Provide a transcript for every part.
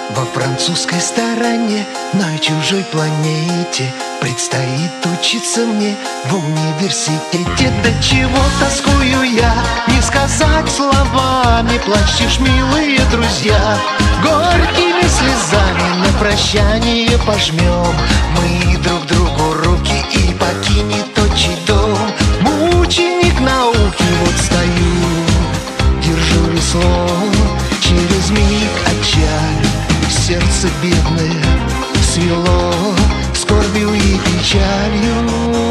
Во французской стороне, на чужой планете, предстоит учиться мне в университете. До чего тоскую я, не сказать словами, плачешь, милые друзья. Горькими слезами на прощание пожмем мы друг другу руки, и покинет отчий дом. Мученик науки, вот стою, держу весло, через миг отчалю. Сердце бедное свело скорбью и печалью.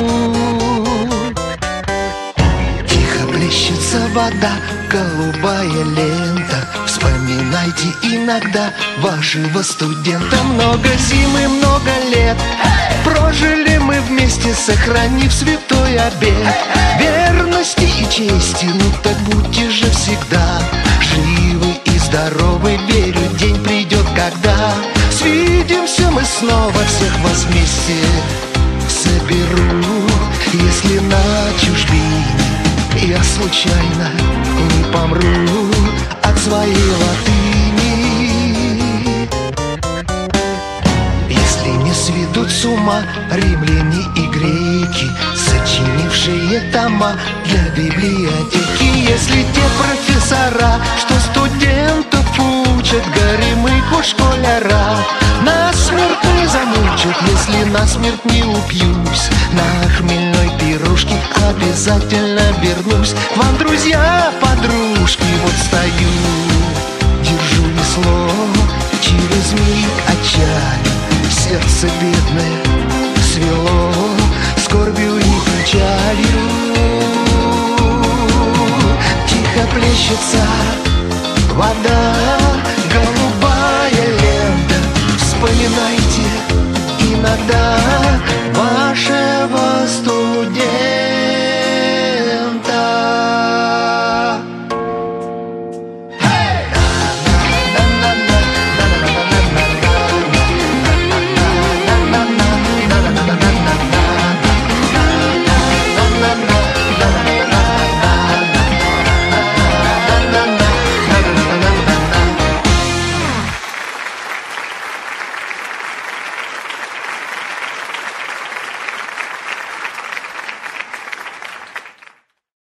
Тихо плещется вода, голубая лента. Вспоминайте иногда вашего студента. Много зим и много лет прожили мы вместе, сохранив святой обет верности и чести. Ну так будьте же всегда живы и здоровы. Верю, день придет, когда свидимся мы снова. Всех вас вместе соберу. Если на чужбине я случайно не помру от своей латыни, если не сведут с ума римляне и греки, сочинившие тома для библиотеки. Если те профессора, что студентов учат, горемыку школяра насмерть не замучат. Если насмерть не упьюсь, на хмельной пирожке обязательно вернусь к вам, друзья, подружки. Вот стою, держу весло, через миг отчалю. Сердце бедное свело скорбью и печалью. Тихо плещется вода,